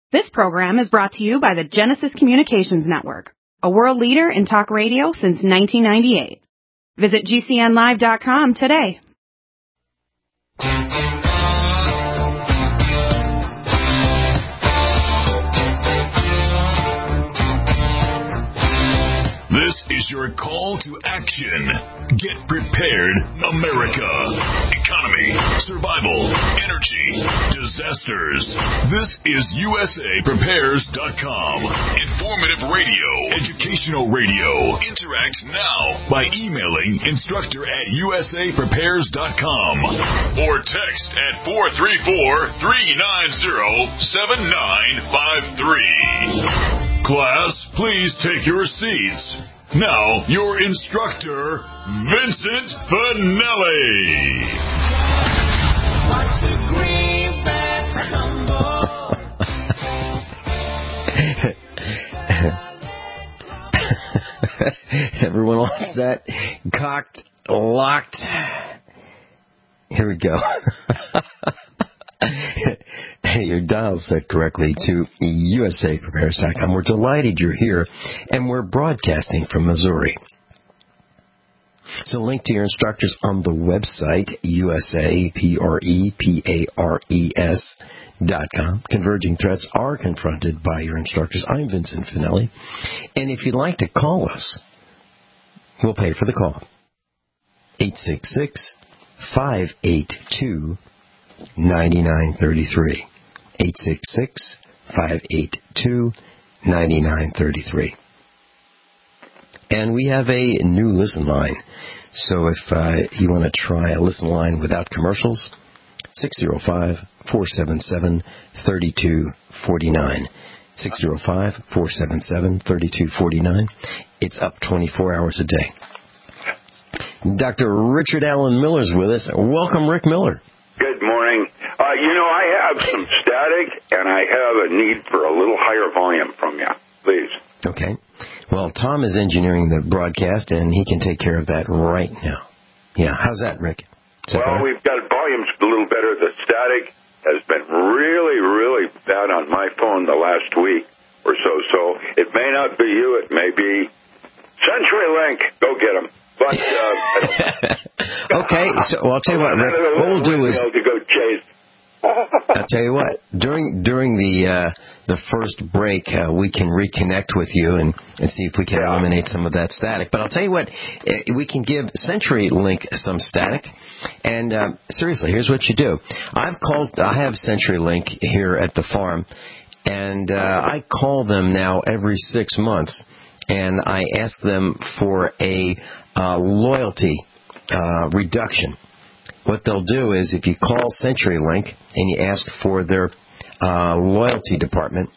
This program is brought to you by the Genesis Communications Network, a world leader in talk radio since 1998. Visit GCNlive.com today. This is your call to action. Get prepared, America. Economy, survival, energy, disasters. This is USAPrepares.com. Informative radio, educational radio. Interact now by emailing instructor@USAPrepares.com or text at 434-390-7953. Class, please take your seats. Now, your instructor, Vincent Finelli. Watch the greenback tumble. Everyone all set? Cocked, locked. Here we go. Hey, your dial's set correctly to USAPrepares.com. We're delighted you're here, and we're broadcasting from Missouri. So link to your instructors on the website, USAPREPARES.com. Converging threats are confronted by your instructors. I'm Vincent Finelli. And if you'd like to call us, we'll pay for the call. 866-582-9933. 866-582-9933. And we have a new listen line. So if you want to try a listen line without commercials, 605-477-3249. 605-477-3249. It's up 24 hours a day. Dr. Richard Allen Miller's with us. Welcome, Rick Miller. Good morning. I have some static, and I have a need for a little higher volume from you, please. Okay. Well, Tom is engineering the broadcast, and he can take care of that right now. Yeah. How's that, Rick? Well, we've got volumes a little better. The static has been really, really bad on my phone the last week or so. So it may not be you. It may be CenturyLink. Go get them. But, okay, so I'll tell you what, Rick. What we'll do is to go chase. I'll tell you what. During the first break, we can reconnect with you and see if we can eliminate some of that static. But I'll tell you what, we can give CenturyLink some static. And seriously, here's what you do. I have CenturyLink here at the farm, and I call them now every 6 months, and I ask them for a loyalty reduction. What they'll do is if you call CenturyLink and you ask for their loyalty department,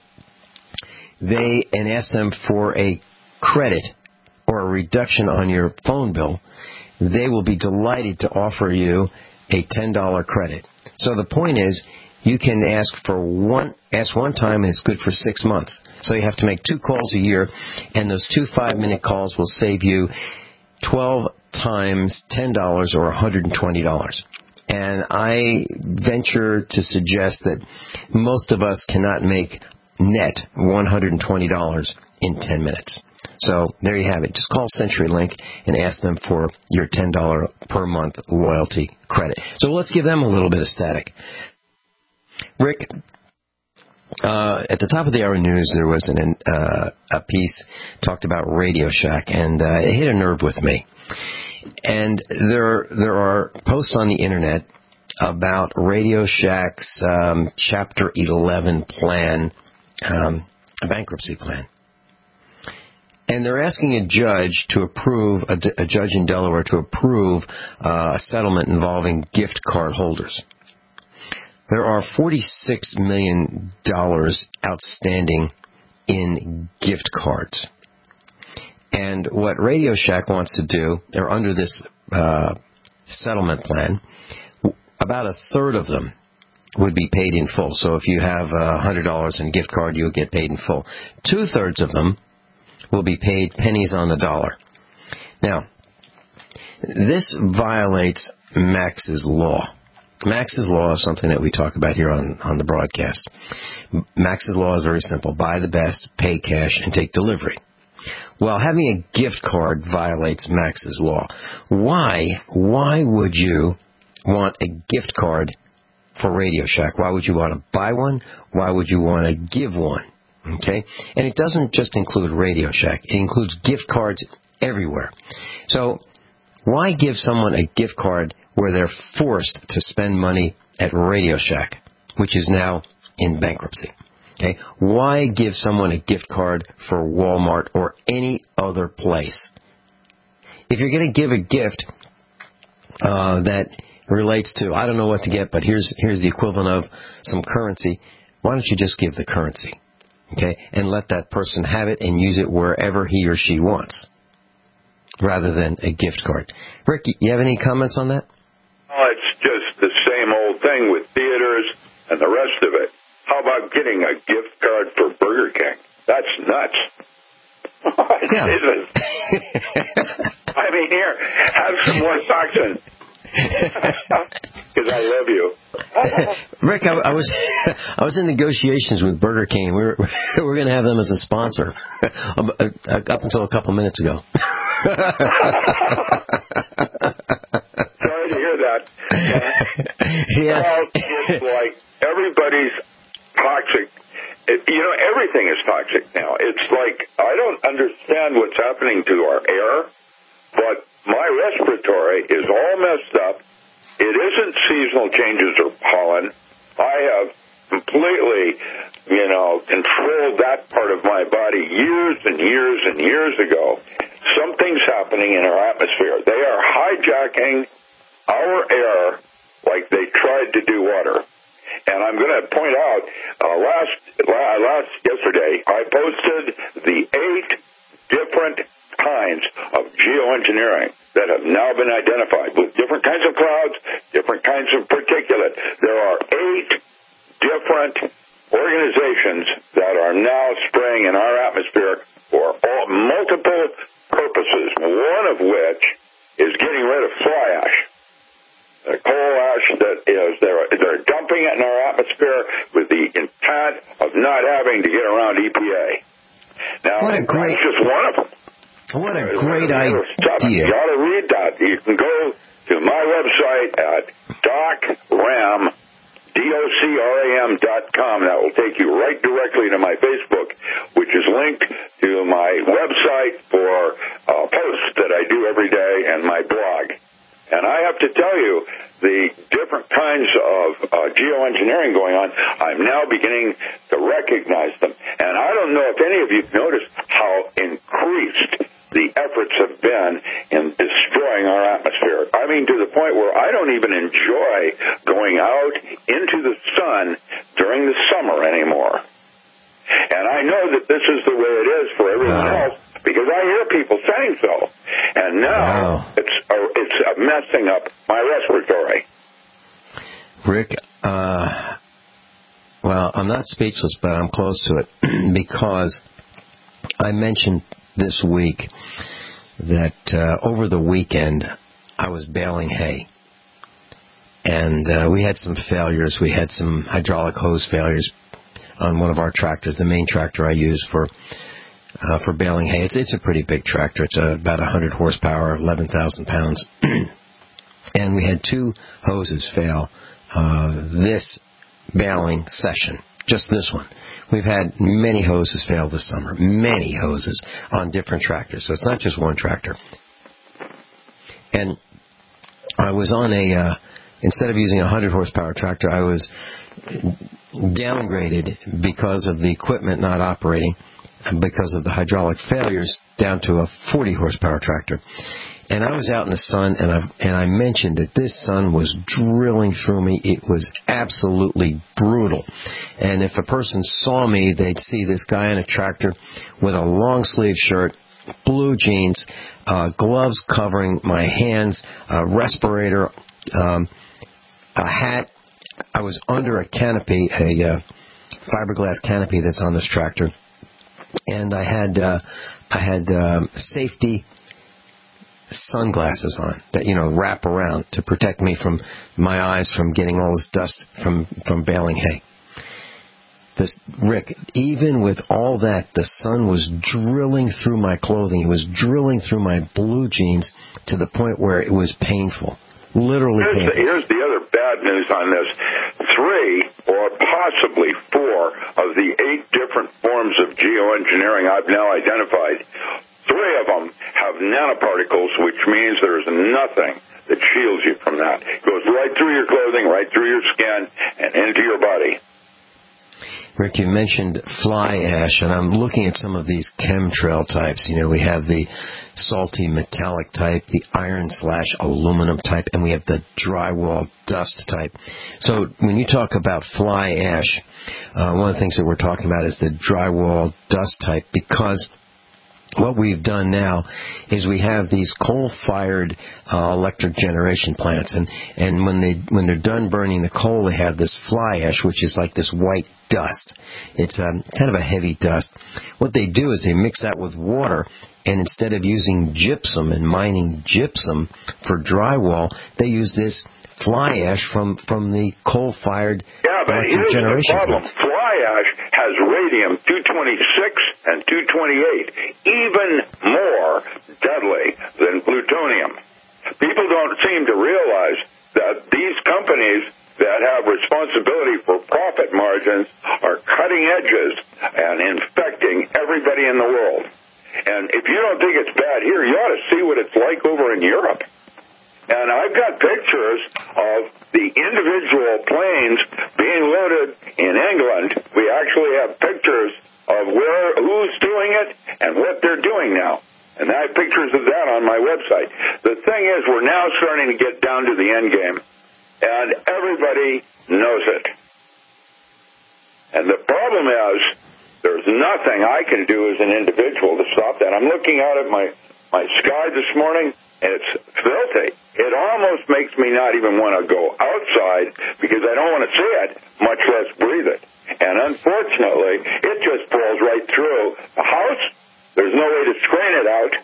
and ask them for a credit or a reduction on your phone bill, they will be delighted to offer you a $10 credit. So the point is, you can ask one time, and it's good for 6 months. So you have to make 2 calls a year, and those 2 5-minute calls will save you 12 times $10 or $120. And I venture to suggest that most of us cannot make net $120 in 10 minutes. So there you have it. Just call CenturyLink and ask them for your $10 per month loyalty credit. So let's give them a little bit of static. Rick, at the top of the hour news, there was a piece talked about Radio Shack, and it hit a nerve with me. And there are posts on the internet about Radio Shack's Chapter 11 plan, a bankruptcy plan. And they're asking a judge to approve, a judge in Delaware to approve a settlement involving gift card holders. There are $46 million outstanding in gift cards. And what Radio Shack wants to do, they're under this settlement plan, about a third of them would be paid in full. So if you have $100 in a gift card, you'll get paid in full. 2/3 of them will be paid pennies on the dollar. Now, this violates Max's law. Max's Law is something that we talk about here on the broadcast. Max's Law is very simple. Buy the best, pay cash, and take delivery. Well, having a gift card violates Max's Law. Why would you want a gift card for Radio Shack? Why would you want to buy one? Why would you want to give one? Okay? And it doesn't just include Radio Shack. It includes gift cards everywhere. So why give someone a gift card where they're forced to spend money at Radio Shack, which is now in bankruptcy? Okay? Why give someone a gift card for Walmart or any other place? If you're going to give a gift that relates to, I don't know what to get, but here's the equivalent of some currency, why don't you just give the currency? Okay? And let that person have it and use it wherever he or she wants, rather than a gift card. Rick, you have any comments on that? Oh, it's just the same old thing with theaters and the rest of it. How about getting a gift card for Burger King? That's nuts. Yeah. I mean, here, have some more toxin. Because I love you. Rick, I was in negotiations with Burger King. We're going to have them as a sponsor up until a couple minutes ago. Sorry to hear that. Yeah. Well, it's like everybody's toxic. Everything is toxic now. It's like I don't understand what's happening to our air, but my respiratory is all messed up. It isn't seasonal changes or pollen. I have completely, controlled that part of my body years and years and years ago. Something's happening in our atmosphere. They are hijacking our air like they tried to do water. And I'm going to point out, yesterday, I posted the 8 different kinds of geoengineering that have now been identified with different kinds of clouds, different kinds of particulate. There are 8 different organizations that are now spraying in our atmosphere for multiple purposes, one of which is getting rid of fly ash. The coal ash that is, they're dumping it in our atmosphere with the intent of not having to get around EPA. Now, that's just one of them. What a great idea. You ought to read that. You can go to my website at docram.com. That will take you right directly to my Facebook, which is linked to my website for posts that I do every day and my blog. And I have to tell you, the different kinds of geoengineering going on, I'm now beginning to recognize them. And I don't know if any of you noticed how increased the efforts have been in destroying our atmosphere. I mean, to the point where I don't even enjoy going out into the sun during the summer anymore. And I know that this is the way it is for everyone else, because I hear people saying so. And now it's messing up my respiratory. Rick, well, I'm not speechless, but I'm close to it, because I mentioned this week that over the weekend I was baling hay. And we had some failures. We had some hydraulic hose failures on one of our tractors, the main tractor I use for baling hay. It's a pretty big tractor. It's about 100 horsepower, 11,000 pounds. And we had 2 hoses fail this baling session, just this one. We've had many hoses fail this summer, many hoses on different tractors. So it's not just one tractor. And I was on instead of using a 100 horsepower tractor, I was downgraded because of the equipment not operating, and because of the hydraulic failures, down to a 40 horsepower tractor. And I was out in the sun, and I mentioned that this sun was drilling through me. It was absolutely brutal. And if a person saw me, they'd see this guy in a tractor with a long sleeve shirt, blue jeans, gloves covering my hands, a respirator, a hat. I was under a canopy, a fiberglass canopy that's on this tractor, and I had safety sunglasses on that, wrap around to protect me from my eyes from getting all this dust from baling hay. Rick, even with all that, the sun was drilling through my clothing. It was drilling through my blue jeans to the point where it was painful. Literally painful. Here's the other bad news on this. 3 or possibly 4 of the 8 different forms of geoengineering I've now identified, 3 of them have nanoparticles, which means there's nothing that shields you from that. It goes right through your clothing, right through your skin, and into your body. Rick, you mentioned fly ash, and I'm looking at some of these chemtrail types. We have the salty metallic type, the iron/aluminum type, and we have the drywall dust type. So when you talk about fly ash, one of the things that we're talking about is the drywall dust type, because what we've done now is we have these coal-fired electric generation plants, and when they're done burning the coal, they have this fly ash, which is like this white dust. It's kind of a heavy dust. What they do is they mix that with water, and instead of using gypsum and mining gypsum for drywall, they use this fly ash from the coal-fired electric generation plants. Fly ash has radium-226 and 228, even more deadly than plutonium. People don't seem to realize that these companies that have responsibility for profit margins are cutting edges and infecting everybody in the world. And if you don't think it's bad here, you ought to see what it's like over in Europe. And I've got pictures of the individual planes being loaded in England. We actually have pictures of who's doing it and what they're doing now. And I have pictures of that on my website. The thing is, we're now starting to get down to the end game. And everybody knows it. And the problem is, there's nothing I can do as an individual to stop that. I'm looking out at my sky this morning, and it's filthy. It almost makes me not even want to go outside because I don't want to see it, much less breathe it. And unfortunately, it just falls right through the house. There's no way to screen it out.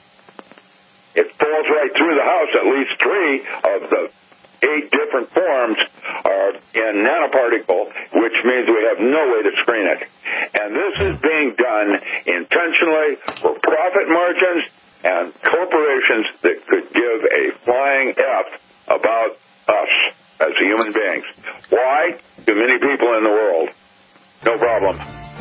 It falls right through the house. At least 3 of the 8 different forms are in nanoparticle, which means we have no way to screen it. And this is being done intentionally for profit margins and corporations that could give a flying F about us as human beings. Why? Too many people in the world. No problem.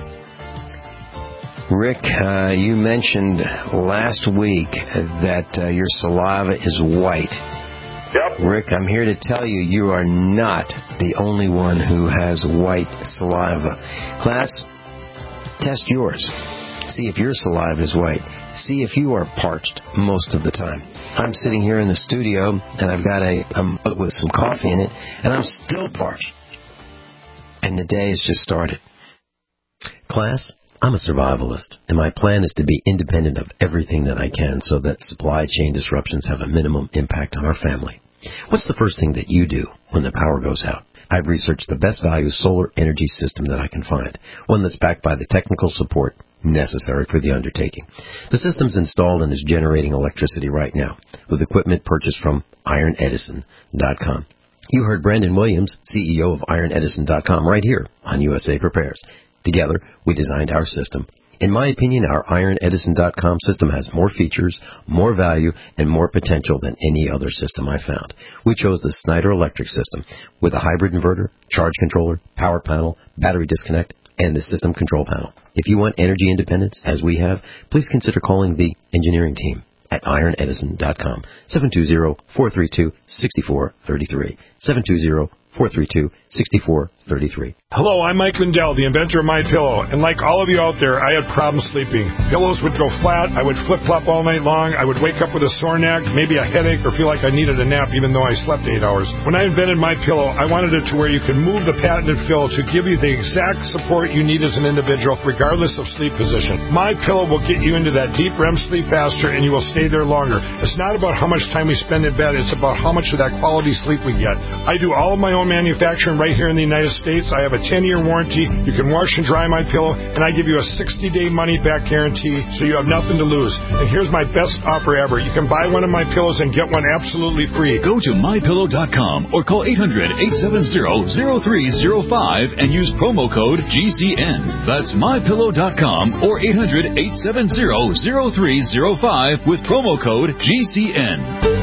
Rick, you mentioned last week that your saliva is white. Yep. Rick, I'm here to tell you, you are not the only one who has white saliva. Class, test yours. See if your saliva is white. See if you are parched most of the time. I'm sitting here in the studio, and I've got a mug with some coffee in it, and I'm still parched. And the day has just started. Class, I'm a survivalist, and my plan is to be independent of everything that I can so that supply chain disruptions have a minimum impact on our family. What's the first thing that you do when the power goes out? I've researched the best value solar energy system that I can find, one that's backed by the technical support necessary for the undertaking. The system's installed and is generating electricity right now with equipment purchased from IronEdison.com. You heard Brandon Williams, CEO of IronEdison.com, right here on USA Prepares. Together, we designed our system. In my opinion, our IronEdison.com system has more features, more value, and more potential than any other system I found. We chose the Snyder Electric system with a hybrid inverter, charge controller, power panel, battery disconnect, and the system control panel. If you want energy independence, as we have, please consider calling the engineering team at IronEdison.com, 720-432-6433, 720-432-6433. Hello, I'm Mike Lindell, the inventor of MyPillow, and like all of you out there, I had problems sleeping. Pillows would go flat, I would flip-flop all night long, I would wake up with a sore neck, maybe a headache, or feel like I needed a nap even though I slept 8 hours. When I invented MyPillow, I wanted it to where you could move the patented fill to give you the exact support you need as an individual, regardless of sleep position. MyPillow will get you into that deep REM sleep faster, and you will stay there longer. It's not about how much time we spend in bed, it's about how much of that quality sleep we get. I do all of my own GMO manufacturing right here in the United States. I have a 10-year warranty. You can wash and dry my pillow, and I give you a 60-day money-back guarantee, so you have nothing to lose. And here's my best offer ever. You can buy one of my pillows and get one absolutely free. Go to mypillow.com or call 800-870-0305 and use promo code GCN. That's mypillow.com or 800-870-0305 with promo code GCN.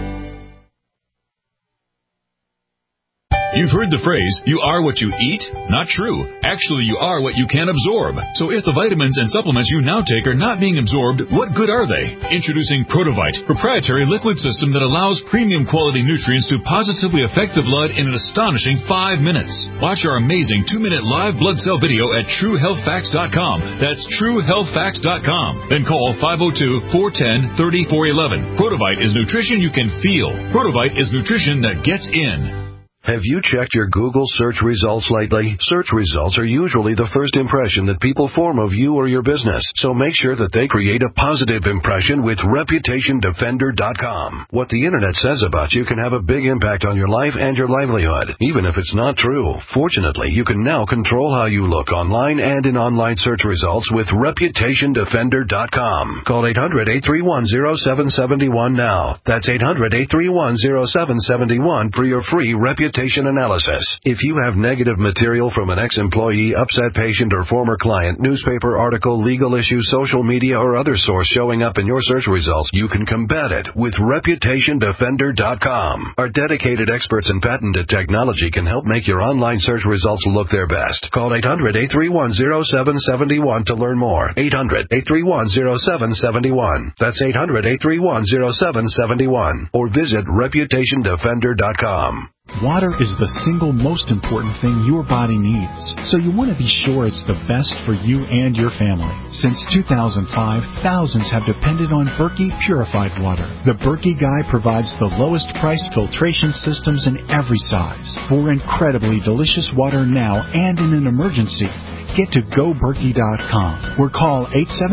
You've heard the phrase, you are what you eat? Not true. Actually, you are what you can absorb. So if the vitamins and supplements you now take are not being absorbed, what good are they? Introducing Protovite, proprietary liquid system that allows premium quality nutrients to positively affect the blood in an astonishing 5 minutes. Watch our amazing 2-minute live blood cell video at TrueHealthFacts.com. That's TrueHealthFacts.com. Then call 502-410-3411. Protovite is nutrition you can feel. Protovite is nutrition that gets in. Have you checked your Google search results lately? Search results are usually the first impression that people form of you or your business, so make sure that they create a positive impression with ReputationDefender.com. What the Internet says about you can have a big impact on your life and your livelihood, even if it's not true. Fortunately, you can now control how you look online and in online search results with ReputationDefender.com. Call 800-831-0771 now. That's 800-831-0771 for your free reputation analysis. If you have negative material from an ex-employee, upset patient, or former client, newspaper article, legal issue, social media, or other source showing up in your search results, you can combat it with ReputationDefender.com. Our dedicated experts in patented technology can help make your online search results look their best. Call 800-831-0771 to learn more. 800-831-0771. That's 800-831-0771. Or visit ReputationDefender.com. Water is the single most important thing your body needs, so you want to be sure it's the best for you and your family. Since 2005, thousands have depended on Berkey purified water. The Berkey Guy provides the lowest priced filtration systems in every size for incredibly delicious water now and in an emergency. Get to GoBerkey.com or call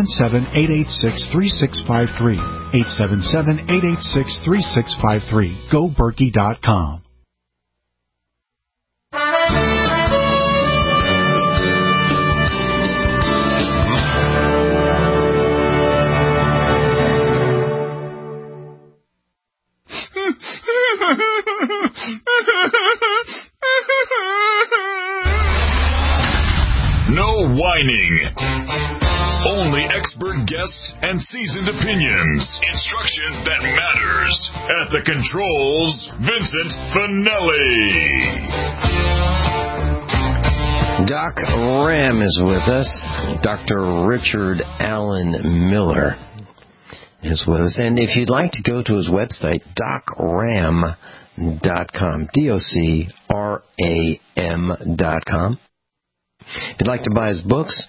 877-886-3653. 877-886-3653. GoBerkey.com. No whining. Only expert guests and seasoned opinions. Instruction that matters. At the controls, Vincent Finelli. Doc Ram is with us. Dr. Richard Allen Miller is with us. And if you'd like to go to his website, docram.com, DOCRAM.com. If you'd like to buy his books,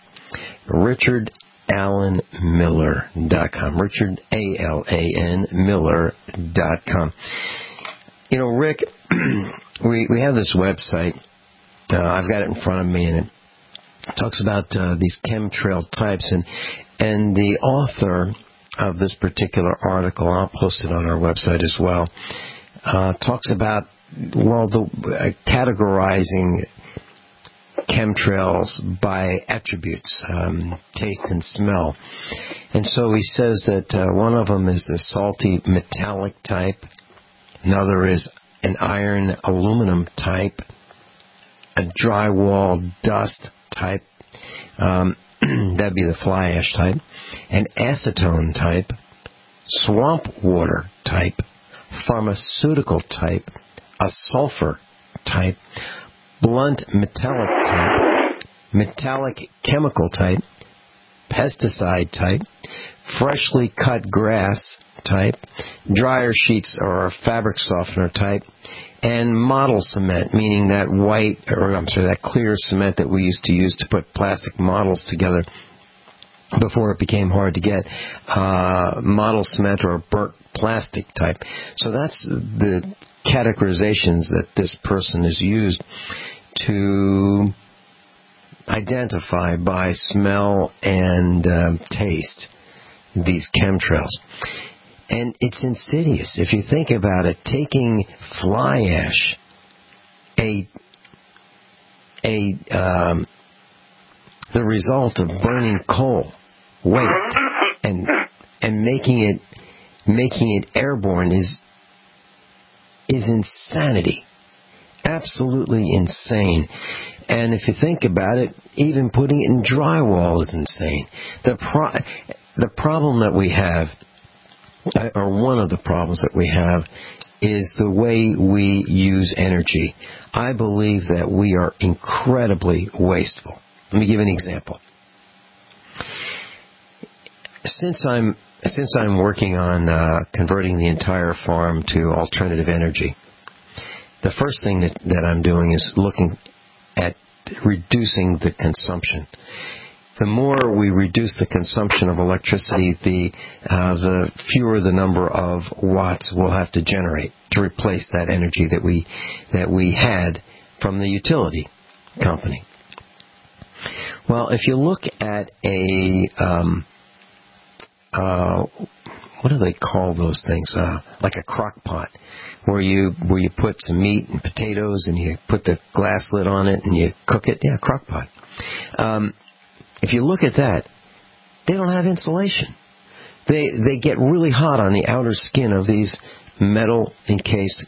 RichardAllenMiller.com, Richard, A-L-A-N, Miller.com. You know, Rick, we have this website. I've got it in front of me, and it talks about these chemtrail types. And the author of this particular article, I'll post it on our website as well, talks about, well, categorizing chemtrails by attributes, taste and smell. And so he says that one of them is the salty metallic type, another is an iron aluminum type, a drywall dust type, that'd be the fly ash type, an acetone type, swamp water type, pharmaceutical type, a sulfur type, blunt metallic type, metallic chemical type, pesticide type, freshly cut grass type, dryer sheets or fabric softener type, and model cement, meaning that that clear cement that we used to use to put plastic models together before it became hard to get, model cement or burnt plastic type. So that's the categorizations that this person has used to identify by smell and taste these chemtrails. And it's insidious. If you think about it, taking fly ash the result of burning coal waste and making it airborne is insanity. Absolutely insane. And if you think about it, even putting it in drywall is insane. The problem that we have, or one of the problems that we have, is the way we use energy. I believe that we are incredibly wasteful. Let me give an example. Since I'm working on converting the entire farm to alternative energy, the first thing that I'm doing is looking at reducing the consumption. The more we reduce the consumption of electricity, the fewer the number of watts we'll have to generate to replace that energy that we had from the utility company. Well, if you look at what do they call those things? Like a crock pot, where you put some meat and potatoes and you put the glass lid on it and you cook it. Yeah, crock pot. If you look at that, they don't have insulation. They get really hot on the outer skin of these metal encased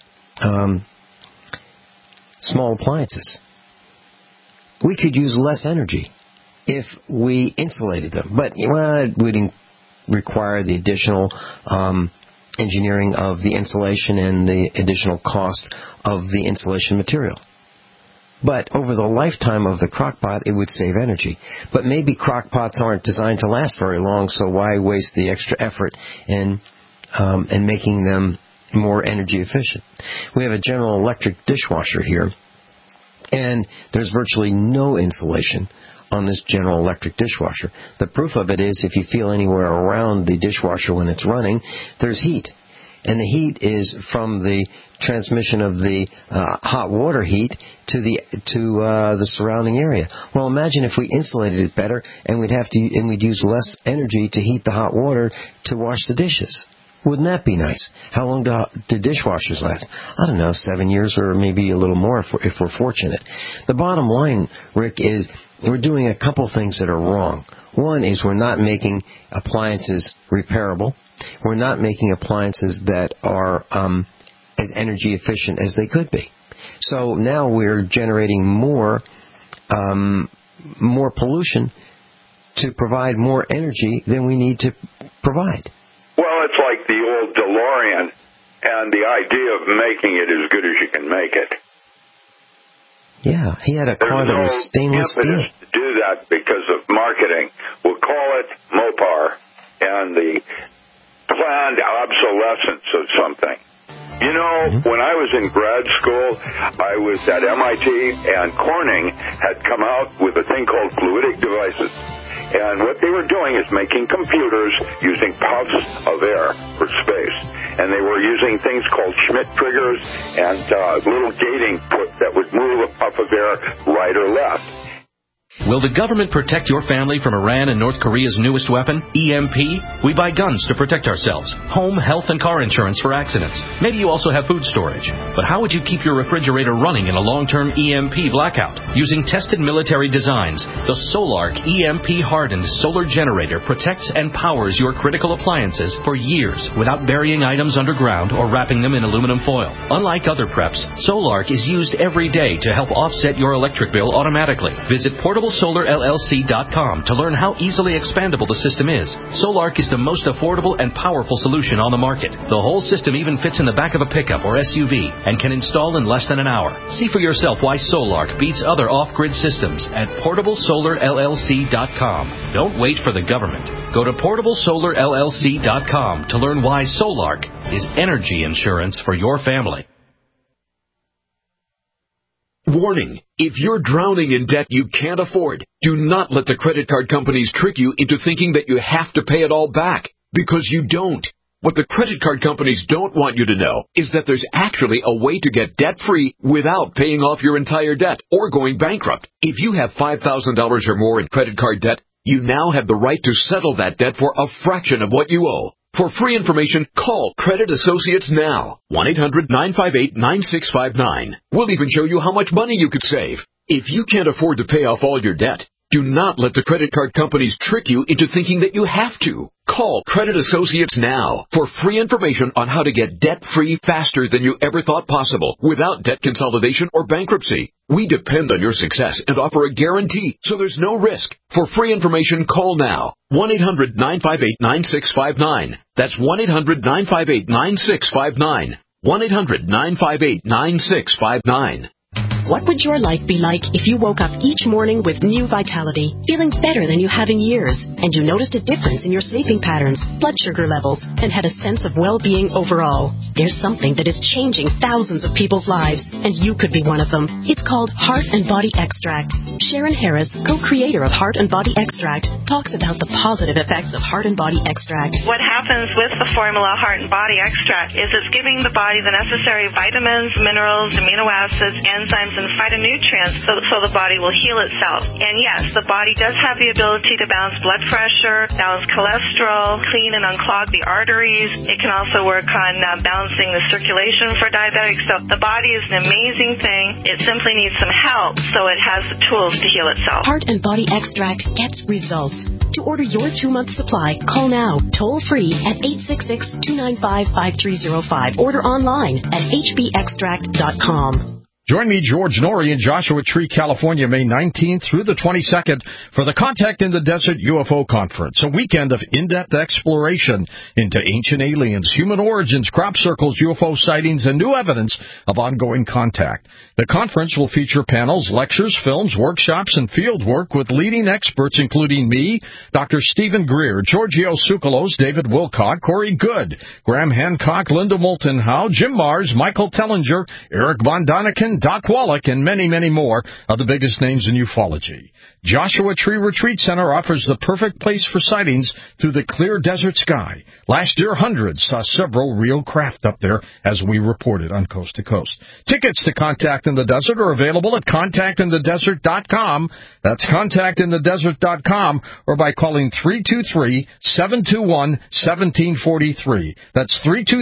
small appliances. We could use less energy if we insulated them, but it would require the additional engineering of the insulation and the additional cost of the insulation material. But over the lifetime of the crock pot, it would save energy. But maybe crock pots aren't designed to last very long, so why waste the extra effort in making them more energy efficient? We have a General Electric dishwasher here, and there's virtually no insulation on this General Electric dishwasher. The proof of it is if you feel anywhere around the dishwasher when it's running, there's heat. And the heat is from the transmission of the hot water heat to the surrounding area. Well, imagine if we insulated it better, and we'd use less energy to heat the hot water to wash the dishes. Wouldn't that be nice? How long do dishwashers last? I don't know, 7 years or maybe a little more if we're fortunate. The bottom line, Rick, is we're doing a couple things that are wrong. One is we're not making appliances repairable. We're not making appliances that are as energy efficient as they could be. So now we're generating more pollution to provide more energy than we need to provide. Well, it's like the old DeLorean and the idea of making it as good as you can make it. Yeah, he had a car that was stainless steel. To do that because of marketing. We'll call it Mopar and the planned obsolescence of something. You know, when I was in grad school, I was at MIT, and Corning had come out with a thing called fluidic devices. And what they were doing is making computers using puffs of air for space. And they were using things called Schmidt triggers and little gating that would move a puff of air right or left. Will the government protect your family from Iran and North Korea's newest weapon, EMP? We buy guns to protect ourselves, home, health, and car insurance for accidents. Maybe you also have food storage. But how would you keep your refrigerator running in a long-term EMP blackout? Using tested military designs, the Solark EMP-hardened solar generator protects and powers your critical appliances for years without burying items underground or wrapping them in aluminum foil. Unlike other preps, Solark is used every day to help offset your electric bill automatically. Visit PortableSolarLLC.com to learn how easily expandable the system is. Solark is the most affordable and powerful solution on the market. The whole system even fits in the back of a pickup or SUV and can install in less than an hour. See for yourself why Solark beats other off-grid systems at PortableSolarLLC.com. Don't wait for the government. Go to PortableSolarLLC.com to learn why Solark is energy insurance for your family. Warning, if you're drowning in debt you can't afford, do not let the credit card companies trick you into thinking that you have to pay it all back, because you don't. What the credit card companies don't want you to know is that there's actually a way to get debt-free without paying off your entire debt or going bankrupt. If you have $5,000 or more in credit card debt, you now have the right to settle that debt for a fraction of what you owe. For free information, call Credit Associates now. 1-800-958-9659. We'll even show you how much money you could save. If you can't afford to pay off all your debt, do not let the credit card companies trick you into thinking that you have to. Call Credit Associates now for free information on how to get debt-free faster than you ever thought possible without debt consolidation or bankruptcy. We depend on your success and offer a guarantee, so there's no risk. For free information, call now. 1-800-958-9659. That's 1-800-958-9659. 1-800-958-9659. What would your life be like if you woke up each morning with new vitality, feeling better than you have in years, and you noticed a difference in your sleeping patterns, blood sugar levels, and had a sense of well-being overall? There's something that is changing thousands of people's lives, and you could be one of them. It's called Heart and Body Extract. Sharon Harris, co-creator of Heart and Body Extract, talks about the positive effects of Heart and Body Extract. What happens with the formula Heart and Body Extract is it's giving the body the necessary vitamins, minerals, amino acids, enzymes, and phytonutrients so the body will heal itself. And yes, the body does have the ability to balance blood pressure, balance cholesterol, clean and unclog the arteries. It can also work on balancing the circulation for diabetics. So the body is an amazing thing. It simply needs some help so it has the tools to heal itself. Heart and Body Extract gets results. To order your 2-month supply, call now, toll free at 866-295-5305. Order online at hbextract.com. Join me, George Norrie, in Joshua Tree, California, May 19th through the 22nd for the Contact in the Desert UFO Conference, a weekend of in-depth exploration into ancient aliens, human origins, crop circles, UFO sightings, and new evidence of ongoing contact. The conference will feature panels, lectures, films, workshops, and field work with leading experts including me, Dr. Stephen Greer, Giorgio Tsoukalos, David Wilcock, Corey Good, Graham Hancock, Linda Moulton Howe, Jim Mars, Michael Tellinger, Eric Von Daniken, Doc Wallach, and many, many more of the biggest names in ufology. Joshua Tree Retreat Center offers the perfect place for sightings through the clear desert sky. Last year, hundreds saw several real craft up there, as we reported on Coast to Coast. Tickets to Contact in the Desert are available at contactinthedesert.com. That's contactinthedesert.com, or by calling 323-721-1743. That's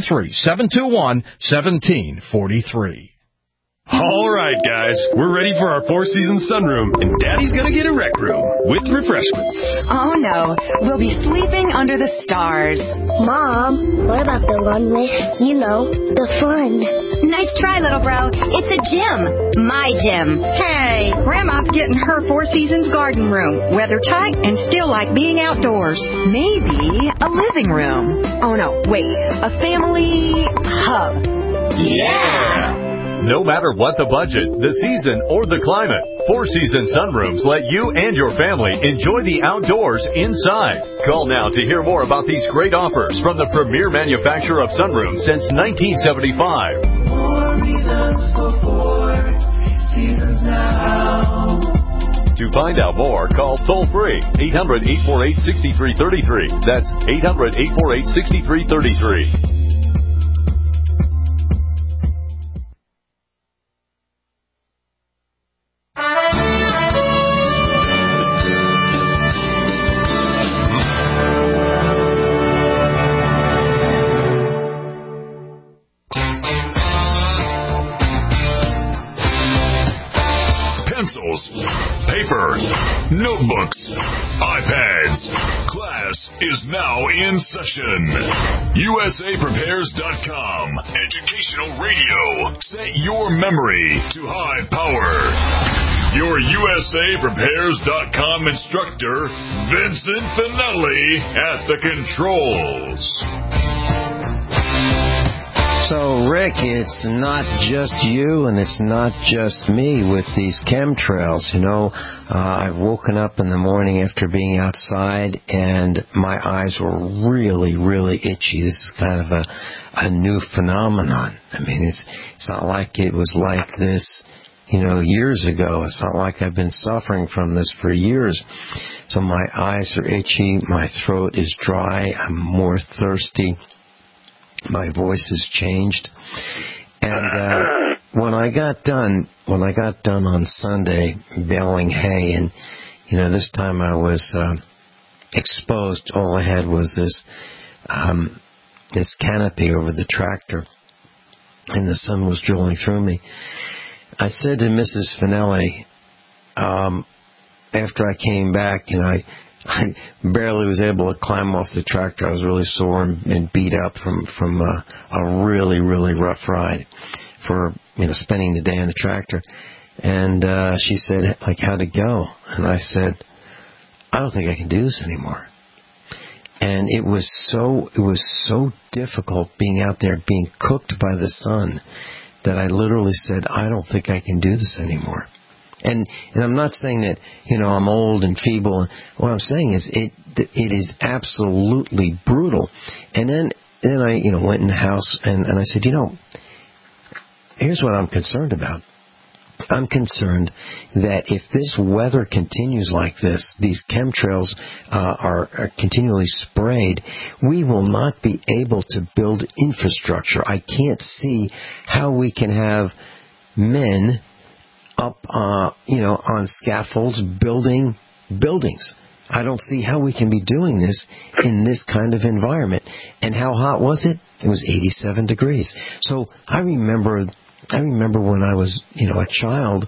323-721-1743. All right, guys, we're ready for our four-season sunroom, and Daddy's gonna get a rec room with refreshments. Oh, no. We'll be sleeping under the stars. Mom, what about the one with, the fun? Nice try, little bro. It's a gym. My gym. Hey, Grandma's getting her Four Seasons garden room. Weather tight and still like being outdoors. Maybe a living room. Oh, no, wait. A family hub. Yeah! No matter what the budget, the season, or the climate, Four Seasons Sunrooms let you and your family enjoy the outdoors inside. Call now to hear more about these great offers from the premier manufacturer of sunrooms since 1975. More reasons for Four Seasons now. To find out more, call toll-free 800-848-6333. That's 800-848-6333. Pencils, paper, notebooks, iPads. Class is now in session. USAPrepares.com. Educational radio. Set your memory to high power. Your USAPrepares.com instructor, Vincent Finelli, at the controls. So, Rick, it's not just you and it's not just me with these chemtrails. I've woken up in the morning after being outside and my eyes were really, really itchy. This is kind of a new phenomenon. I mean, it's not like it was like this, years ago. It's not like I've been suffering from this for years. So my eyes are itchy, my throat is dry, I'm more thirsty. My voice has changed, and when I got done on Sunday baling hay, and this time I was exposed. All I had was this this canopy over the tractor, and the sun was drilling through me. I said to Mrs. Finelli, after I came back, I barely was able to climb off the tractor. I was really sore and beat up from a really, really rough ride for spending the day on the tractor. And she said, how'd it go? And I said, I don't think I can do this anymore. And it was so difficult being out there, being cooked by the sun, that I literally said, I don't think I can do this anymore. And I'm not saying that, I'm old and feeble. What I'm saying is it is absolutely brutal. And then I, went in the house and I said, here's what I'm concerned about. I'm concerned that if this weather continues like this, these chemtrails are continually sprayed, we will not be able to build infrastructure. I can't see how we can have men up, on scaffolds building buildings. I don't see how we can be doing this in this kind of environment. And how hot was it? It was 87 degrees. So I remember when I was, a child,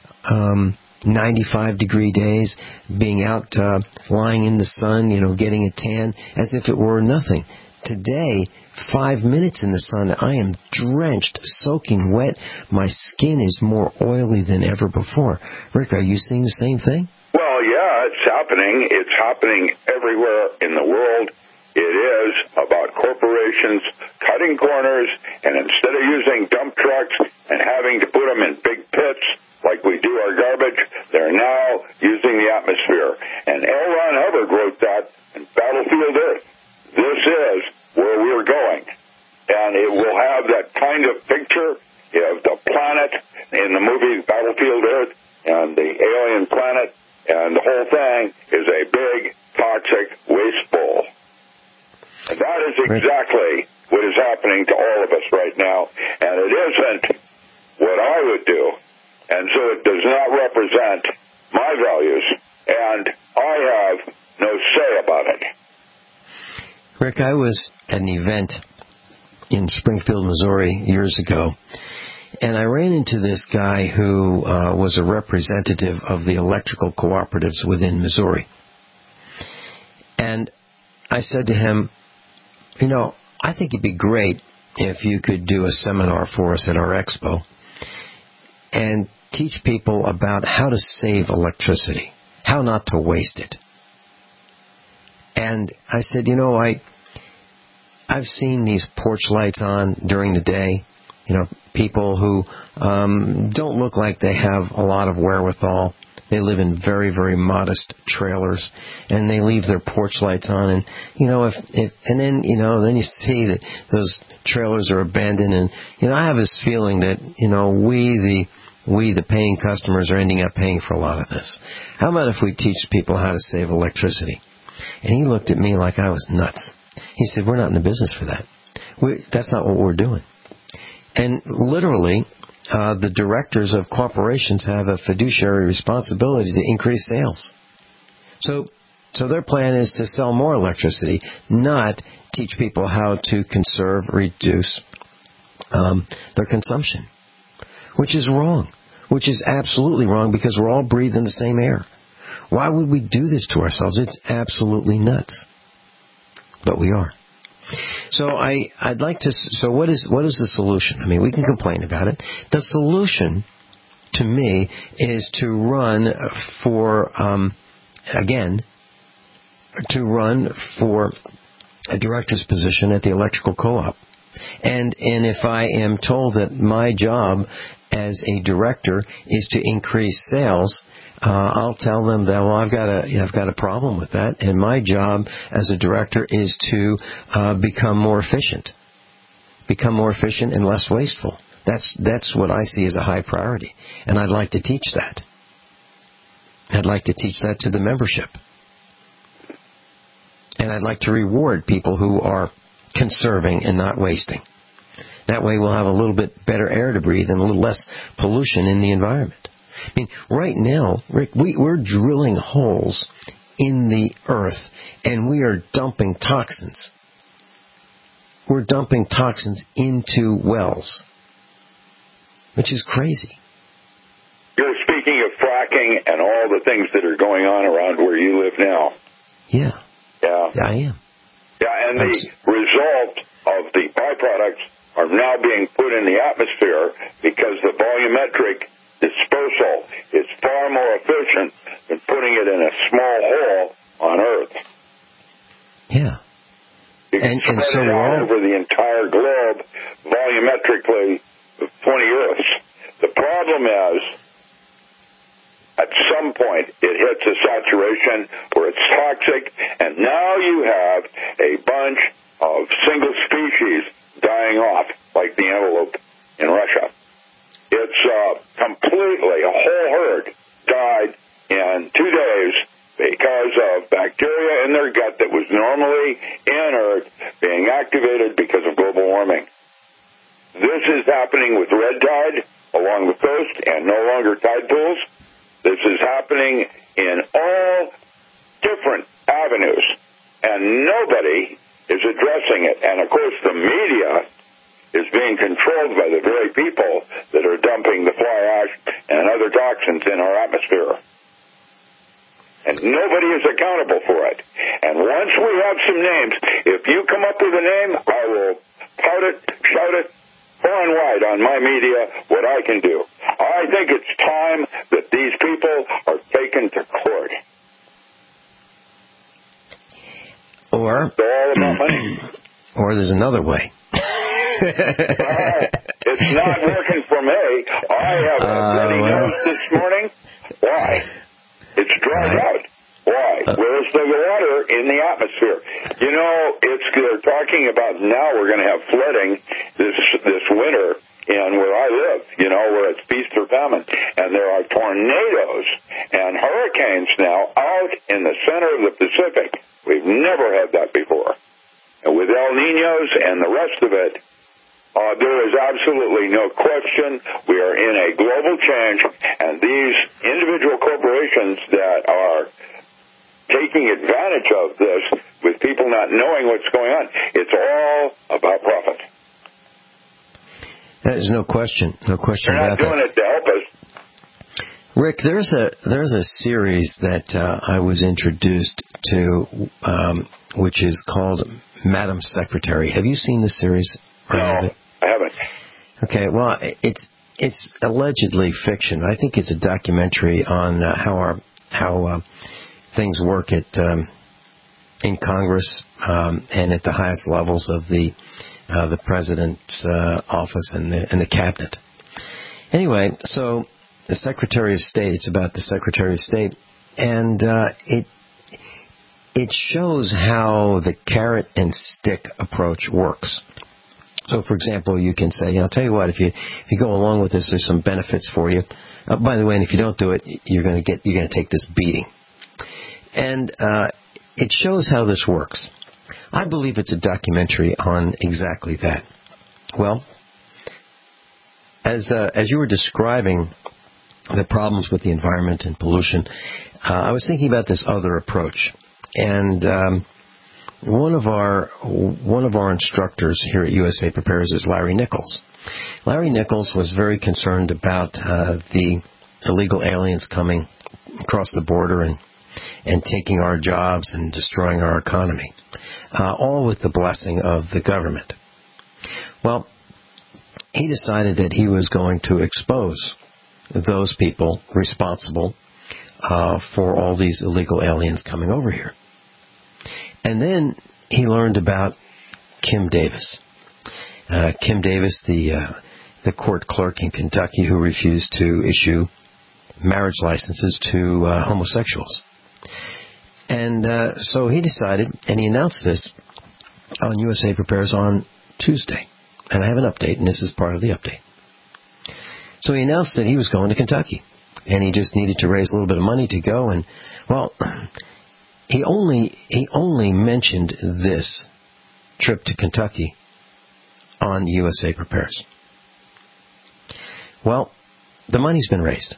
95-degree days, being out lying in the sun, getting a tan as if it were nothing. Today, 5 minutes in the sun, I am drenched, soaking wet. My skin is more oily than ever before. Rick, are you seeing the same thing? Well, yeah, it's happening. It's happening everywhere in the world. It is about corporations cutting corners, and instead of using dump trucks and having to put them in big pits like we do our garbage, they're now using the atmosphere. And L. Ron Hubbard wrote that in Battlefield Earth. This is where we're going. And it will have that kind of picture of the planet in the movie Battlefield Earth and the alien planet, and the whole thing is a big, toxic waste bowl. And that is exactly what is happening to all of us right now, and it isn't what I would do, and so it does not represent my values, and I have no say about it. Rick, I was at an event in Springfield, Missouri years ago, and I ran into this guy who was a representative of the electrical cooperatives within Missouri. And I said to him, I think it'd be great if you could do a seminar for us at our expo and teach people about how to save electricity, how not to waste it. And I said, I've seen these porch lights on during the day, people who don't look like they have a lot of wherewithal. They live in very, very modest trailers, and they leave their porch lights on. And then you see that those trailers are abandoned. And I have this feeling that we the paying customers are ending up paying for a lot of this. How about if we teach people how to save electricity? And he looked at me like I was nuts. He said, "We're not in the business for that. That's not what we're doing." And literally, the directors of corporations have a fiduciary responsibility to increase sales. So their plan is to sell more electricity, not teach people how to conserve, reduce their consumption, which is wrong, which is absolutely wrong, because we're all breathing the same air. Why would we do this to ourselves? It's absolutely nuts. But we are. So I'd like to. So what is the solution? I mean, we can complain about it. The solution, to me, is to run for a director's position at the electrical co-op. And if I am told that my job as a director is to increase sales, I'll tell them that, well, I've got a problem with that, and my job as a director is to become more efficient and less wasteful. That's what I see as a high priority, and I'd like to teach that. I'd like to teach that to the membership, and I'd like to reward people who are conserving and not wasting. That way we'll have a little bit better air to breathe and a little less pollution in the environment. I mean, right now, Rick, we're drilling holes in the earth, and we are dumping toxins. we're dumping toxins into wells, which is crazy. You're speaking of fracking and all the things that are going on around where you live now. Yeah. Yeah. I am. Yeah, and the result of the byproducts are now being put in the atmosphere because the volumetric dispersal is far more efficient than putting it in a small hole on Earth. Yeah. You can spread it out over the entire globe volumetrically 20 Earths. The problem is, at some point, it hits a saturation where it's toxic, and now you have a bunch of single species dying off, like the antelope in Russia. It's completely, a whole herd died in 2 days because of bacteria in their gut that was normally in Earth being activated because of global warming. This is happening with red tide along the coast and no longer tide pools. This is happening in all different avenues, and nobody is addressing it. And, of course, the media is being controlled by the very people that are dumping the fly ash and other toxins in our atmosphere. And nobody is accountable for it. And once we have some names, if you come up with a name, I will pout it, shout it, far and wide on my media what I can do. I think it's time that these people are taken to court. Or, it's all about money. Or there's another way. It's not working for me. I have a bloody nose this morning. Why? It's dried out. Why? Where's the water in the atmosphere? You know, they're talking about now we're going to have flooding this winter in where I live, you know, where it's feast or famine. And there are tornadoes and hurricanes now out in the center of the Pacific. We've never had that before. And with El Niños and the rest of it, there is absolutely no question we are in a global change, and these individual corporations that are taking advantage of this with people not knowing what's going on, it's all about profit. There's no question. No question about that. They're not doing it to help us. Rick, there's a series that I was introduced to, which is called Madam Secretary. Have you seen the series? No, I haven't. Okay, well, it's allegedly fiction. I think it's a documentary on how things work in Congress and at the highest levels of the president's office and the cabinet. Anyway, so the Secretary of State. It's about the Secretary of State, and it shows how the carrot and stick approach works. So, for example, you can say, I'll tell you what, if you go along with this, there's some benefits for you. By the way, and if you don't do it, you're going to take this beating. And it shows how this works. I believe it's a documentary on exactly that. Well, as you were describing the problems with the environment and pollution, I was thinking about this other approach. And one of our instructors here at USA Prepares is Larry Nichols. Larry Nichols was very concerned about the illegal aliens coming across the border and taking our jobs and destroying our economy, all with the blessing of the government. Well, he decided that he was going to expose those people responsible for all these illegal aliens coming over here. And then he learned about Kim Davis. Kim Davis, the court clerk in Kentucky who refused to issue marriage licenses to homosexuals. And so he decided, and he announced this on USA Prepares on Tuesday. And I have an update, and this is part of the update. So he announced that he was going to Kentucky, and he just needed to raise a little bit of money to go. And, well, he only mentioned this trip to Kentucky on USA Prepares. Well, the money's been raised.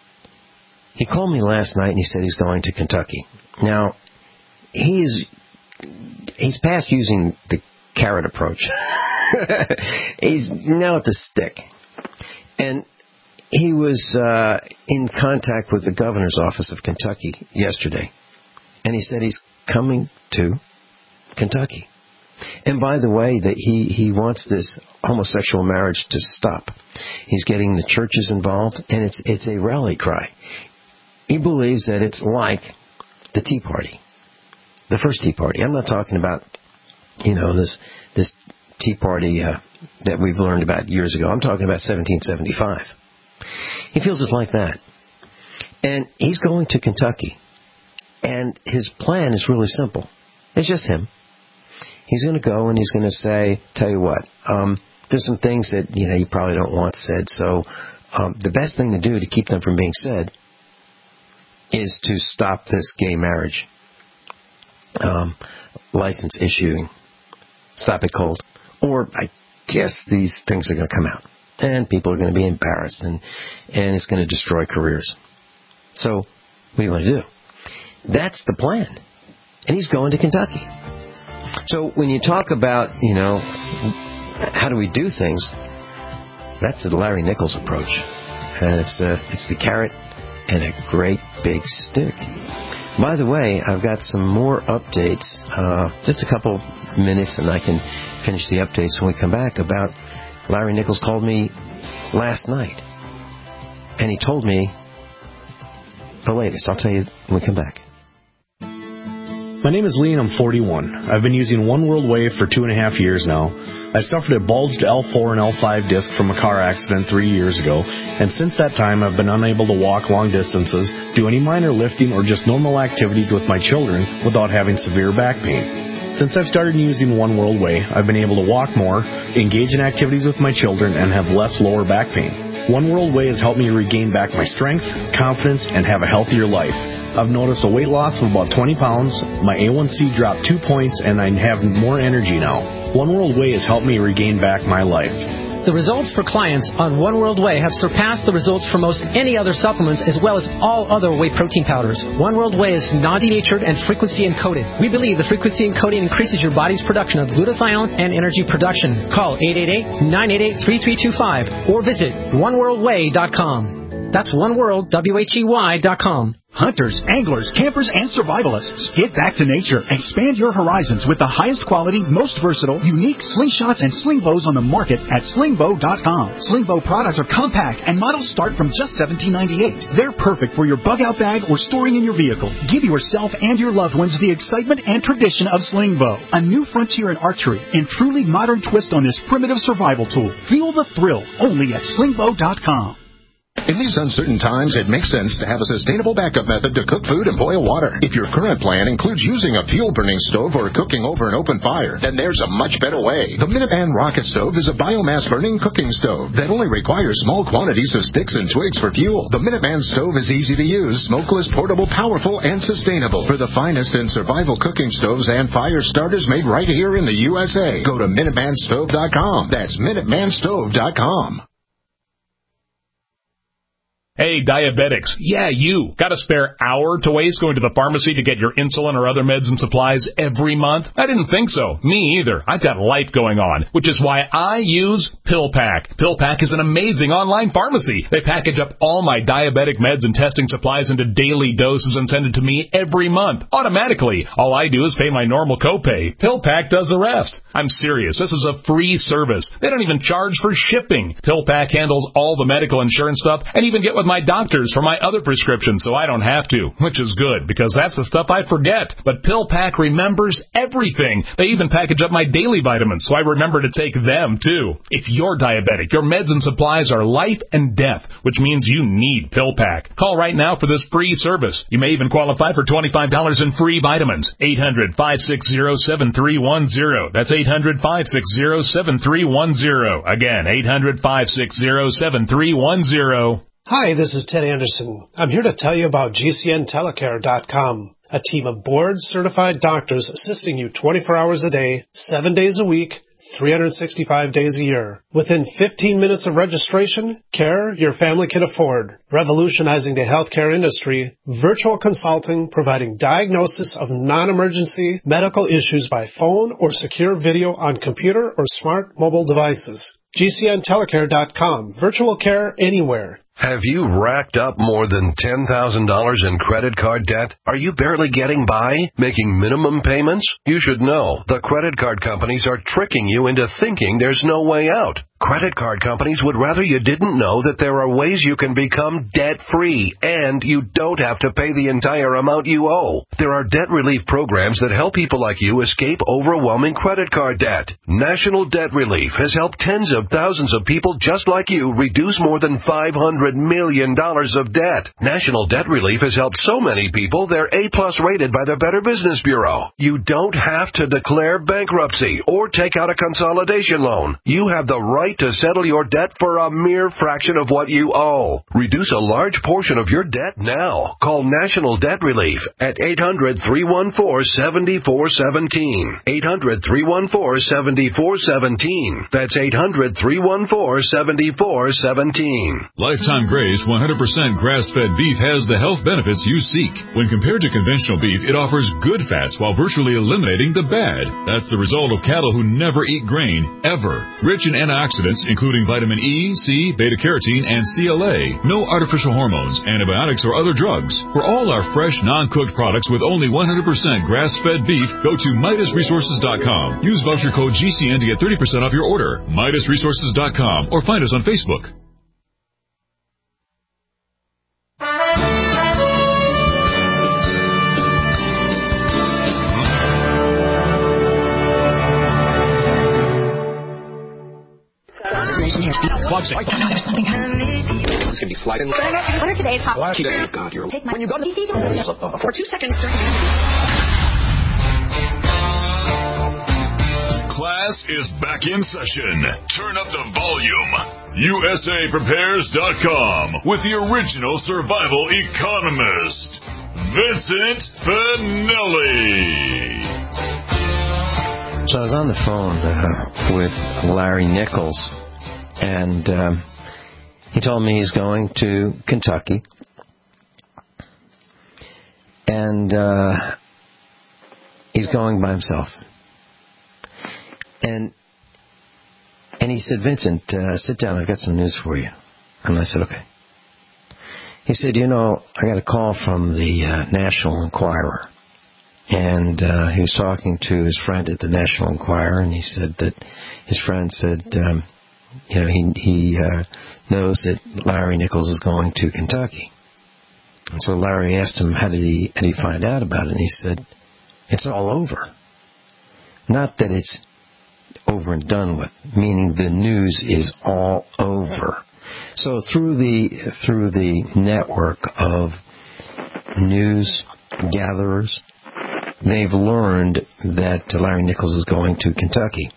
He called me last night and he said he's going to Kentucky. Now, he's he's past using the carrot approach. He's now at the stick. And he was in contact with the governor's office of Kentucky yesterday. And he said he's coming to Kentucky. And by the way, that he wants this homosexual marriage to stop. He's getting the churches involved, and it's a rally cry. He believes that it's like the Tea Party, the first Tea Party. I'm not talking about, this Tea Party that we've learned about years ago. I'm talking about 1775. He feels it's like that. And he's going to Kentucky. And his plan is really simple. It's just him. He's going to go and he's going to say, tell you what, there's some things that, you probably don't want said. So the best thing to do to keep them from being said is to stop this gay marriage license issuing. Stop it cold. Or I guess these things are going to come out. And people are going to be embarrassed. And it's going to destroy careers. So what do you want to do? That's the plan. And he's going to Kentucky. So when you talk about, how do we do things, that's the Larry Nichols approach. And it's the carrot and a great big stick. By the way, I've got some more updates, just a couple minutes, and I can finish the updates when we come back about Larry Nichols called me last night. And he told me the latest. I'll tell you when we come back. My name is Lee and I'm 41. I've been using One World Wave for 2.5 years now. I suffered a bulged L4 and L5 disc from a car accident 3 years ago, and since that time I've been unable to walk long distances, do any minor lifting or just normal activities with my children without having severe back pain. Since I've started using One World Way, I've been able to walk more, engage in activities with my children, and have less lower back pain. One World Way has helped me regain back my strength, confidence, and have a healthier life. I've noticed a weight loss of about 20 pounds, my A1C dropped 2 points, and I have more energy now. One World Way has helped me regain back my life. The results for clients on One World Way have surpassed the results for most any other supplements as well as all other whey protein powders. One World Way is non-denatured and frequency encoded. We believe the frequency encoding increases your body's production of glutathione and energy production. Call 888-988-3325 or visit oneworldway.com. That's oneworldwhey.com. Hunters, anglers, campers, and survivalists. Get back to nature. Expand your horizons with the highest quality, most versatile, unique slingshots and sling bows on the market at slingbow.com. Slingbow products are compact and models start from just $17.98. They're perfect for your bug-out bag or storing in your vehicle. Give yourself and your loved ones the excitement and tradition of Slingbow, a new frontier in archery and truly modern twist on this primitive survival tool. Feel the thrill only at slingbow.com. In these uncertain times, it makes sense to have a sustainable backup method to cook food and boil water. If your current plan includes using a fuel-burning stove or cooking over an open fire, then there's a much better way. The Minuteman Rocket Stove is a biomass-burning cooking stove that only requires small quantities of sticks and twigs for fuel. The Minuteman Stove is easy to use, smokeless, portable, powerful, and sustainable. For the finest in survival cooking stoves and fire starters made right here in the USA, go to MinutemanStove.com. That's MinutemanStove.com. Hey, diabetics. Yeah, you. Got a spare hour to waste going to the pharmacy to get your insulin or other meds and supplies every month? I didn't think so. Me either. I've got life going on, which is why I use PillPack. PillPack is an amazing online pharmacy. They package up all my diabetic meds and testing supplies into daily doses and send it to me every month, automatically. All I do is pay my normal copay. PillPack does the rest. I'm serious. This is a free service. They don't even charge for shipping. PillPack handles all the medical insurance stuff and even get with my doctors for my other prescriptions so I don't have to, which is good because that's the stuff I forget. But PillPack remembers everything. They even package up my daily vitamins so I remember to take them too. If you're diabetic, your meds and supplies are life and death, which means you need PillPack. Call right now for this free service. You may even qualify for $25 in free vitamins. 800-560-7310. That's 800-560-7310. Again, 800-560-7310. Hi, this is Ted Anderson. I'm here to tell you about GCNtelecare.com, a team of board-certified doctors assisting you 24 hours a day, 7 days a week, 365 days a year. Within 15 minutes of registration, care your family can afford. Revolutionizing the healthcare industry, virtual consulting providing diagnosis of non-emergency medical issues by phone or secure video on computer or smart mobile devices. GCNtelecare.com. Virtual care anywhere. Have you racked up more than $10,000 in credit card debt? Are you barely getting by, making minimum payments? You should know the credit card companies are tricking you into thinking there's no way out. Credit card companies would rather you didn't know that there are ways you can become debt-free, and you don't have to pay the entire amount you owe. There are debt relief programs that help people like you escape overwhelming credit card debt. National Debt Relief has helped tens of thousands of people just like you reduce more than $500 million of debt. National Debt Relief has helped so many people they're A-plus rated by the Better Business Bureau. You don't have to declare bankruptcy or take out a consolidation loan. You have the right to settle your debt for a mere fraction of what you owe. Reduce a large portion of your debt now. Call National Debt Relief at 800-314-7417. 800-314-7417. That's 800-314-7417. Lifetime Graze 100% grass-fed beef has the health benefits you seek. When compared to conventional beef, it offers good fats while virtually eliminating the bad. That's the result of cattle who never eat grain, ever. Rich in antioxidants, including vitamin E, C, beta-carotene, and CLA. No artificial hormones, antibiotics, or other drugs. For all our fresh, non-cooked products with only 100% grass-fed beef, go to MidasResources.com. Use voucher code GCN to get 30% off your order. MidasResources.com, or find us on Facebook. There's something happening. It's going to be sliding. What are today's hot? God, you're... Take my... When you go to DC, for 2 seconds during... Class is back in session. Turn up the volume. USAPrepares.com with the original survival economist, Vincent Finelli. So I was on the phone with Larry Nichols, and he told me he's going to Kentucky, and he's going by himself. And he said, Vincent, sit down, I've got some news for you. And I said, okay. He said, I got a call from the National Enquirer. And he was talking to his friend at the National Enquirer, and he said that his friend said, he knows that Larry Nichols is going to Kentucky. And so Larry asked him, how did he find out about it? And he said, it's all over. Not that it's over and done with, meaning the news is all over. So through the network of news gatherers, they've learned that Larry Nichols is going to Kentucky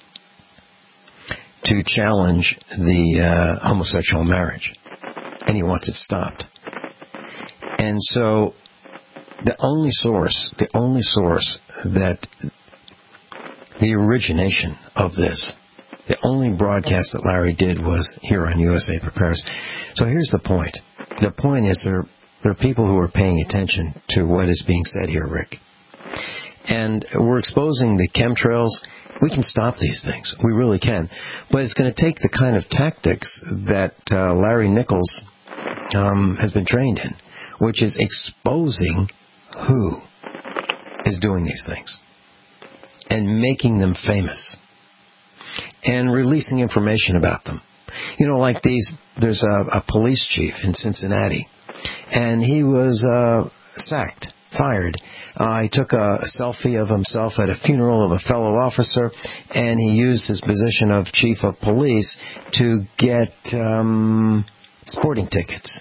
to challenge the homosexual marriage, and he wants it stopped. And so the only source that the origination of this, the only broadcast that Larry did was here on USA Prepares. So here's the point. The point is there are people who are paying attention to what is being said here, Rick. And we're exposing the chemtrails. We can stop these things. We really can. But it's going to take the kind of tactics that Larry Nichols has been trained in, which is exposing who is doing these things and making them famous and releasing information about them. Like there's a police chief in Cincinnati, and he was sacked, fired. He took a selfie of himself at a funeral of a fellow officer, and he used his position of chief of police to get sporting tickets.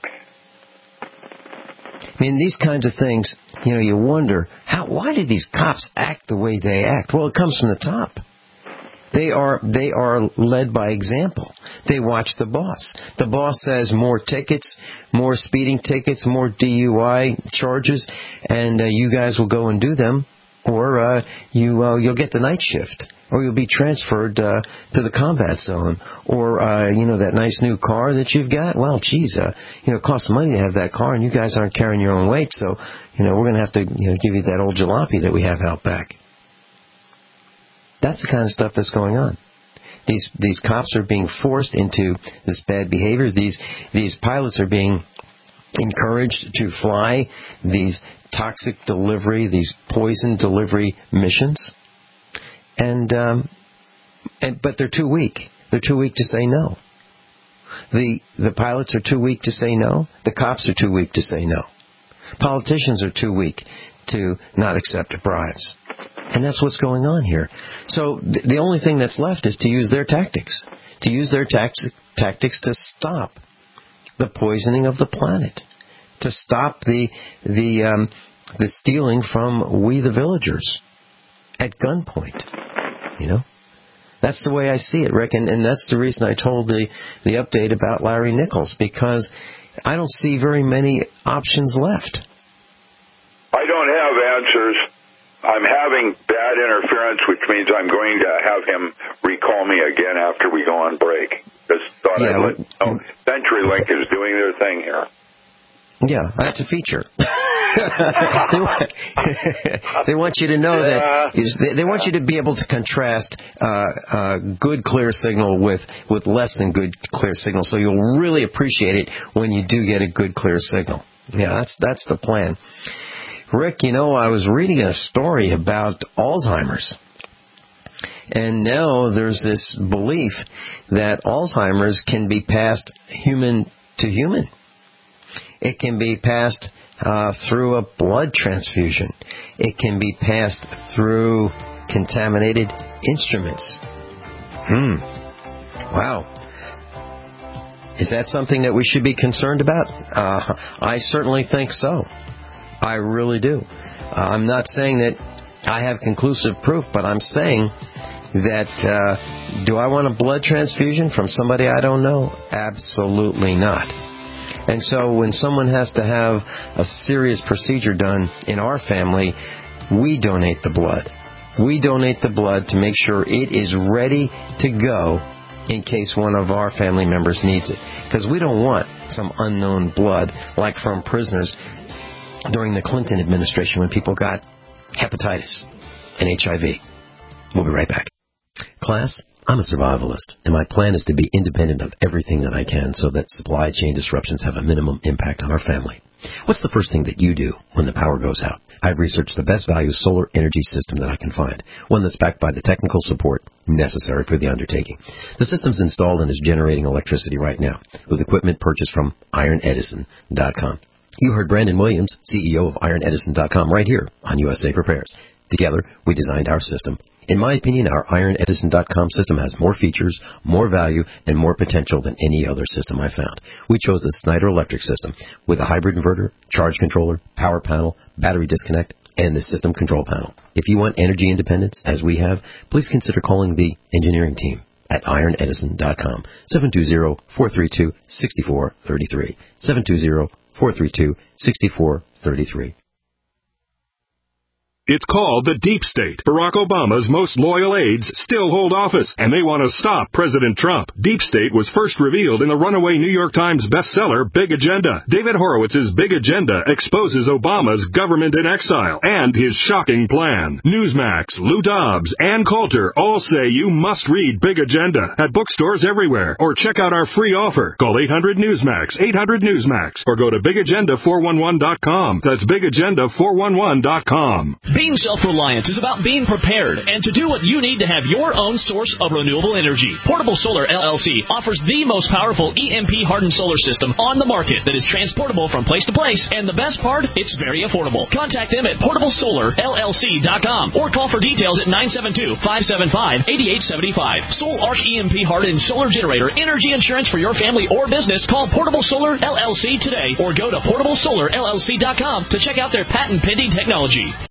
I mean, these kinds of things, you wonder, why do these cops act the way they act? Well, it comes from the top. They are led by example. They watch the boss. The boss says more tickets, more speeding tickets, more DUI charges, and you guys will go and do them, or you'll get the night shift, or you'll be transferred to the combat zone, or that nice new car that you've got. Well, geez, it costs money to have that car, and you guys aren't carrying your own weight, so we're going to have to give you that old jalopy that we have out back. That's the kind of stuff that's going on. These cops are being forced into this bad behavior. These pilots are being encouraged to fly these toxic delivery, these poison delivery missions, but they're too weak. They're too weak to say no. The pilots are too weak to say no. The cops are too weak to say no. Politicians are too weak to not accept bribes. And that's what's going on here. So the only thing that's left is to use their tactics. To use their tactics to stop the poisoning of the planet. To stop the stealing from we the villagers at gunpoint. That's the way I see it, Rick. And that's the reason I told the update about Larry Nichols, because I don't see very many options left. I don't have answers. I'm having bad interference, which means I'm going to have him recall me again after we go on break. CenturyLink is doing their thing here. Yeah, that's a feature. They want you to know that they want you to be able to contrast good clear signal with less than good clear signal, so you'll really appreciate it when you do get a good clear signal. Yeah, that's the plan. Rick, I was reading a story about Alzheimer's. And now there's this belief that Alzheimer's can be passed human to human. It can be passed through a blood transfusion. It can be passed through contaminated instruments. Wow. Is that something that we should be concerned about? I certainly think so. I really do. I'm not saying that I have conclusive proof, but I'm saying that do I want a blood transfusion from somebody I don't know? Absolutely not. And so when someone has to have a serious procedure done in our family, we donate the blood. We donate the blood to make sure it is ready to go in case one of our family members needs it. Because we don't want some unknown blood like from prisoners during the Clinton administration when people got hepatitis and HIV. We'll be right back. Class, I'm a survivalist, and my plan is to be independent of everything that I can so that supply chain disruptions have a minimum impact on our family. What's the first thing that you do when the power goes out? I've researched the best value solar energy system that I can find, one that's backed by the technical support necessary for the undertaking. The system's installed and is generating electricity right now with equipment purchased from IronEdison.com. You heard Brandon Williams, CEO of IronEdison.com, right here on USA Prepares. Together, we designed our system. In my opinion, our IronEdison.com system has more features, more value, and more potential than any other system I found. We chose the Snyder Electric system with a hybrid inverter, charge controller, power panel, battery disconnect, and the system control panel. If you want energy independence, as we have, please consider calling the engineering team at IronEdison.com, 720-432-6433, 720-432-6433. It's called the Deep State. Barack Obama's most loyal aides still hold office, and they want to stop President Trump. Deep State was first revealed in the runaway New York Times bestseller, Big Agenda. David Horowitz's Big Agenda exposes Obama's government in exile and his shocking plan. Newsmax, Lou Dobbs, and Coulter all say you must read Big Agenda at bookstores everywhere, or check out our free offer. Call 800-NEWSMAX, 800-NEWSMAX, or go to BigAgenda411.com. That's BigAgenda411.com. Being self-reliant is about being prepared and to do what you need to have your own source of renewable energy. Portable Solar LLC offers the most powerful EMP-hardened solar system on the market that is transportable from place to place, and the best part, it's very affordable. Contact them at PortableSolarLLC.com or call for details at 972-575-8875. Soul Arc EMP-hardened solar generator energy insurance for your family or business. Call Portable Solar LLC today or go to PortableSolarLLC.com to check out their patent-pending technology.